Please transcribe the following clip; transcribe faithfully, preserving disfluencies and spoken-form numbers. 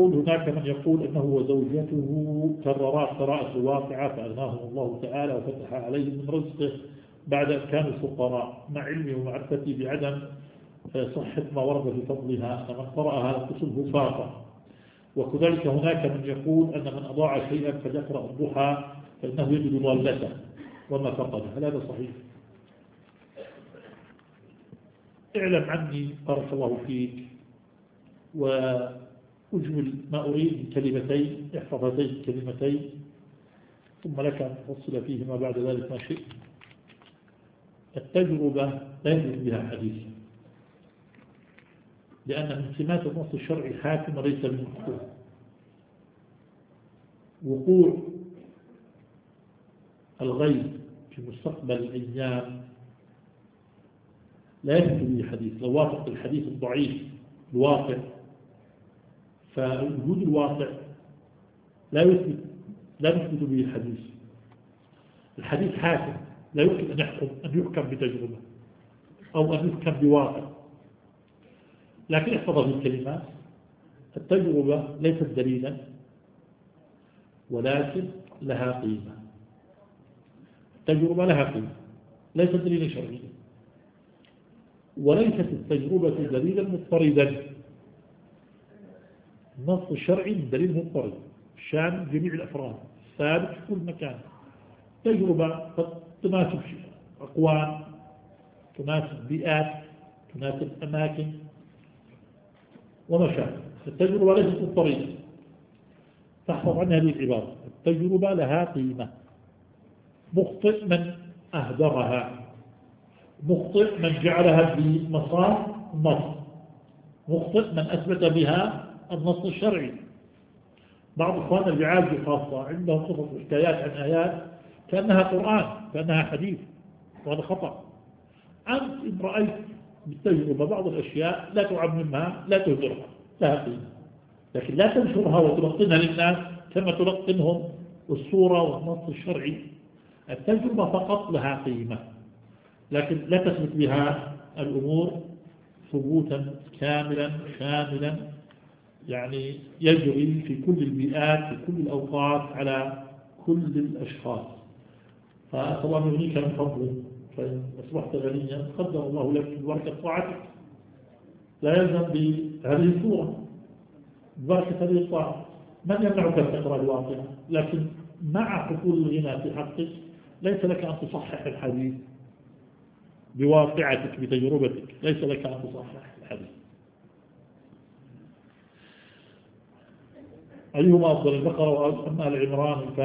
يقول هناك من يقول أنه وزوجته كررا قراءة الواقعة فأغناهم الله تعالى وفتح عليهم من رزقه بعد أن كانوا فقراء، مع علمي ومعرفتي بعدم صحة ما ورد في فضلها أن من قرأها لم تصبه فاقة. وكذلك هناك من يقول أن من أضاع شيئا فليقرأ الضحى فإنه يجد ضالته وما فقده. هل هذا صحيح؟ اعلم عني بارك الله فيك، وأجمل ما أريد من كلمتين، احفظ هاتين الكلمتين ثم لك أن تفصل فيهما بعد ذلك ما شئت. التجربة لا يجب بها حديث، لأن من سمات النص الشرعي حاكم وليس بالمحكوم. وقوع الغيب في مستقبل الأيام لا يثبت به حديث. لو وافق الحديث الضعيف الواقع فوجود الواقع لا يثبت لا يثبت به الحديث. الحديث حاكم لا يمكن أن يحكم أن يحكم بتجربة أو أن يحكم بواقع. لكن احفظ في الكلمات: التجربة ليست دليلا ولكن لها قيمة. التجربة لها قيمة ليست دليلا شرعيا، وليست التجربة دليلا مضطردا. النص الشرعي من دليل مضطرد شامل جميع الأفراد ثابت في كل مكان. تجربة قد تناسب أقوام، تناسب بيئات، تناسب أماكن ومشاكل. التجربة ليست مضطردة. تحفظ عنها هذه العبارة: التجربة لها قيمة. مخطئ من أهدرها، مخطئ من جعلها بمصار النص، مخطئ من أثبت بها النص الشرعي. بعض إخواننا الرعاج خاصة عندهم قصص وحكايات عن آيات كأنها قرآن كأنها حديث، وهذا خطأ. أنت إن رأيت بالتجربة بعض الأشياء لا تعممها، لا تهدرها، لها قيمة، لكن لا تنشرها وتلقنها للناس كما تلقنهم الصورة والنص الشرعي. التجربة فقط لها قيمة، لكن لا تثبت بها الأمور ثبوتا كاملا شاملا يعني يجري في كل البيئات في كل الأوقات على كل الأشخاص. فأسأل الله أن يغنيك من فضله، فإن أصبحت غنيا قدر الله لك ببركة طاعتك. لا يلزم بهذه الصورة ببركة هذه الطاعة. من يمنعك أن تقرأ الواقع؟ لكن مع حصول الغنى في حقك ليس لك أن تصحح الحديث بواقعتك بتجربتك، ليس لك أن تصحح الحديث. أيهما أفضل، البقرة أم آل عمران؟